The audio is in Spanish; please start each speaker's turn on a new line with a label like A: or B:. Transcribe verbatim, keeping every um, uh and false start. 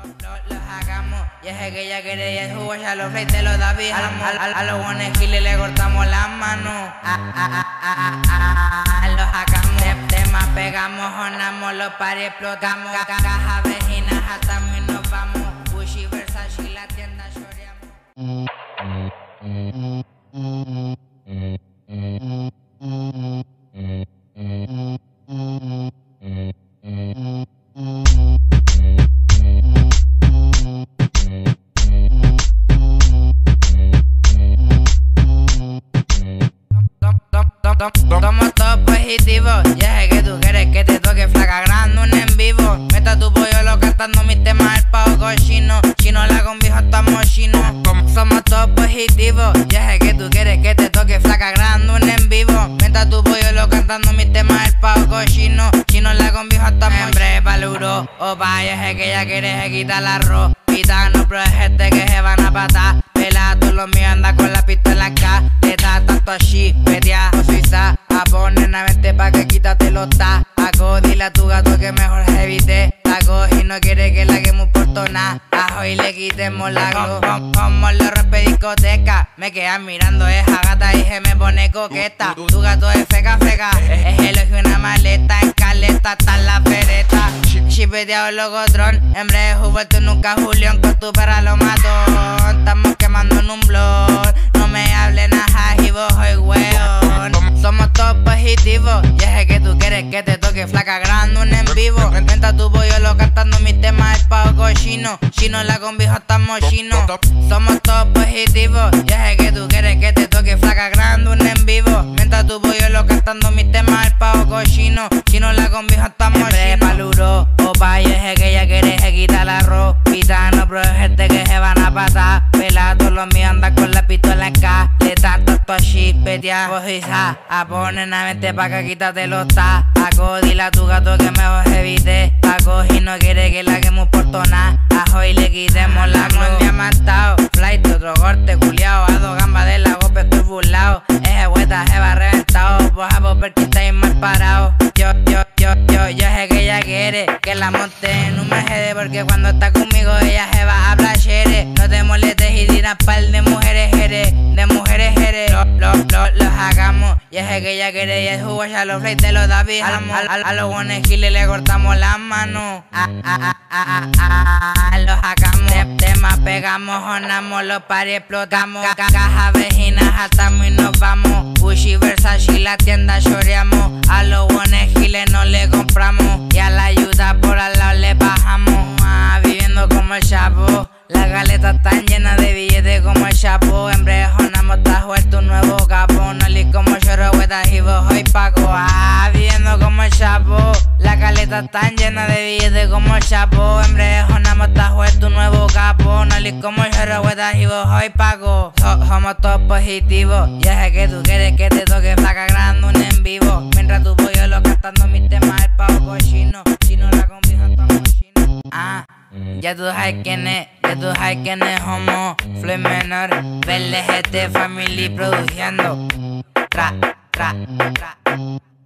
A: lo, lo hagamos. Y es que ella quiere y el jugo ya los fly te lo da bien. A, a, a los buenos giles le cortamos las manos. A, a, a, a, a, a, lo hagamos. De, temas pegamos, jonamos, los paris explotamos. Ca, caja vejinas, atamos y nos vamos. Gucci, Versace, la tienda choreamos. Somos todos positivos, ya sé que tú quieres que te toque flaca grande un en vivo. Meta tu pollo lo cantando mis temas el pavo cochino. Chino la con viejo estamos chinos. Somos todos positivos, ya sé que tú quieres que te toque flaca grande un en vivo. Meta tu pollo lo cantando mis temas el pavo cochino. Chino la con viejo estamos hembre paluro. O vaya, sé que ella quiere se quita el arroz. Pitano, pero es gente que se van a patar. Pelada, todos los míos anda con la pistola acá. Le da tanto así, petea o suiza. A poner a vente pa' que quítate los ta. Aco, dile a tu gato que mejor se evite. Aco, y no quiere que la quemos por tonar. Ajo y le quitemos la go. Como lo rompe discoteca. Me quedan mirando esa gata y se me pone coqueta. Tu gato es feca, feca. Es elogio una maleta. En caleta está la pereta. Chipeteado locotrón. En breve jugó tú nunca Julián. Con tu perra lo mato. Estamos quemando en un blog. No me hablen ajá y vos soy weón. Somos todos positivos. Y es que tú quieres que te toque flaca grande un en vivo. Venta tu pollo lo cantando mis temas el pavo cochino. Chino la con viejo estamos chinos. Somos todos positivos. Y es que tú quieres que te toque flaca grande un en vivo. Venta tu pollo lo cantando mis temas el pavo cochino. Chino la con viejo estamos chinos. Paluro, opa, y es que ella quiere se quita el arroz. Pitano, pero es gente que se van a pasar. Pelado, todos los míos andan con la pistola en K. Le da tanto así, petea, cojiza. A poner a vente pa' que quítate los ta. Aco, dile a tu gato que mejor se evite. Aco, y no quiere que la quemos por tonar. Ajo y le quitemos la glow. Diamantado, flight, otro corte, culiao. A dos gambas de la gope estoy burlao. Ese hueta se va reventado. Vos a vos porque estáis mal parado. Yo, yo, yo, yo, yo sé que ella quiere que la monte en un Mercedes. Porque cuando está conmigo ella se va a hablar chere. No te molestes y tiras pal de mujeres jere. De mujeres jere. Lo, lo, lo, los hagamos. Y es que ella quiere y el jugo ya los fly te lo da bijamos. A, a, a los buenos giles le cortamos las manos. A, a, a, a, a, los hagamos. De, temas pegamos, jonamos, los paris explotamos. Ca, caja vejinas, atamos y nos vamos. Gucci, Versace, la tienda choreamos. A los buenos giles no le compramos. Y a la ayuda por al lado le bajamos. Ah, viviendo como el chapo. Las galetas están llenas de billetes como el chapo. En breve jonamos, está suelto un nuevo capo. No li como chorro, huetas y vos hoy pago. Ah, viviendo como el chapo. Las galetas están llenas de billetes como el chapo. En breve jonamos, está suelto un nuevo capo. No li como chorro, huetas y vos hoy pago. So, somos todos positivos. Ya sé que tú quieres que te toque flaca grande un en vivo. Mientras tu pollo lo cantando mis temas el pavo cochino. Chino la con viejo estamos chinos. Ah. Ya tú sabes quién es, ya tú sabes quién es homo, Floyd menor, V L G T Family produciendo. Tra, tra, tra.